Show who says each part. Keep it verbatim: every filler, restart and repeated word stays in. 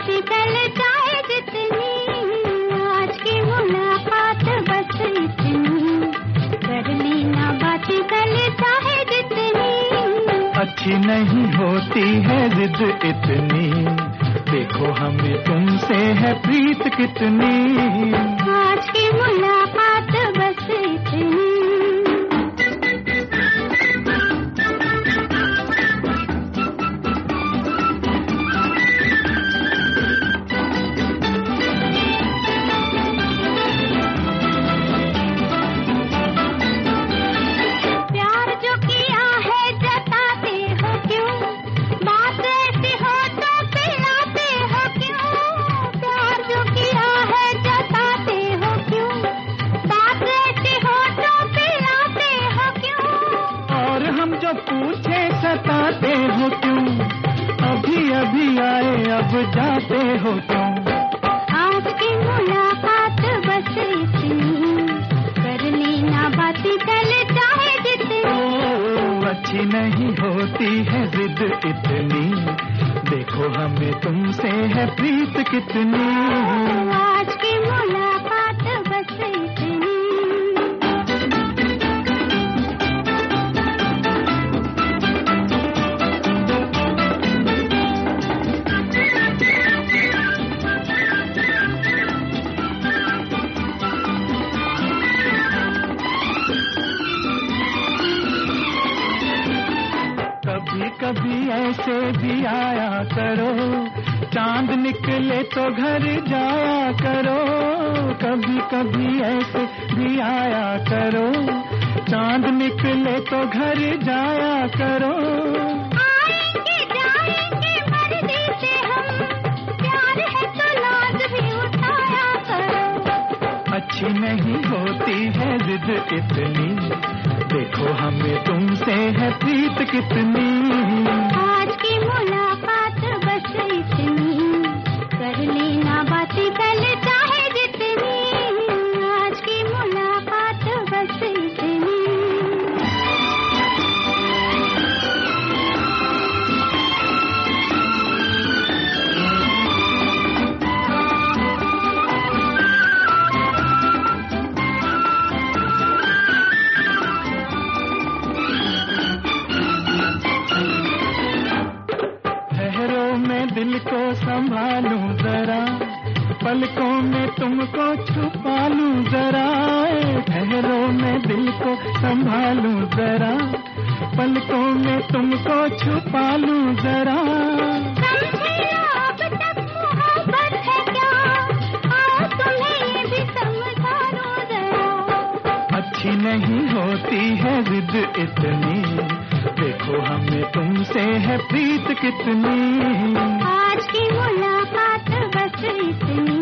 Speaker 1: बातें कल चाहे जितनी, आज की मुलाकात बस इतनी, कर लेना बातें कल चाहे जितनी।
Speaker 2: अच्छी नहीं होती है जिद इतनी, देखो हमें तुमसे है प्रीत कितनी,
Speaker 1: आज की मुलाकात बस इतनी। प्यार जो किया है जताते हो क्यों, बात ऐसी हो तो पिलाते हो क्यों, प्यार जो किया है जताते हो क्यों, बात ऐसी हो तो पिलाते हो क्यों,
Speaker 2: और हम जो पूछे सताते हो क्यों, अभी अभी आए अब जाते हो क्यों,
Speaker 1: आज की मुलाकात बस इतनी, कर लेना बातें कल चाहे जितनी।
Speaker 2: ओ, अच्छी नहीं होती है जिद इतनी, देखो हमें तुमसे है प्रीत कितनी,
Speaker 1: आज की मुलाकात बस इतनी।
Speaker 2: कभी कभी ऐसे भी आया करो, चांद निकले तो घर जाया करो, कभी कभी ऐसे भी आया करो, चांद निकले तो घर जाया करो,
Speaker 1: आएंगे जाएंगे मर्जी से हम, प्यार है तो लाज भी उठाया करो,
Speaker 2: अच्छी नहीं होती है जिद इतनी, देखो हमें तुमसे है प्रीत कितनी,
Speaker 1: आज की मुलाकात बस इतनी, कर लेना बातें कल चाहे जितनी, आज की मुलाकात बस इतनी।
Speaker 2: मैं दिल को संभालूं जरा, पलकों में तुमको छुपा लूं जरा, ठहरो मैं दिल को संभालूं जरा, पलकों में तुमको छुपा लूं जरा,
Speaker 1: समझे अब तक मोहब्बत है क्या, आओ तुम्हें ये भी समझा दूं जरा,
Speaker 2: अच्छी नहीं होती है जिद इतनी, देखो हमें तुमसे है प्रीत कितनी,
Speaker 1: आज की मुलाकात बस इतनी।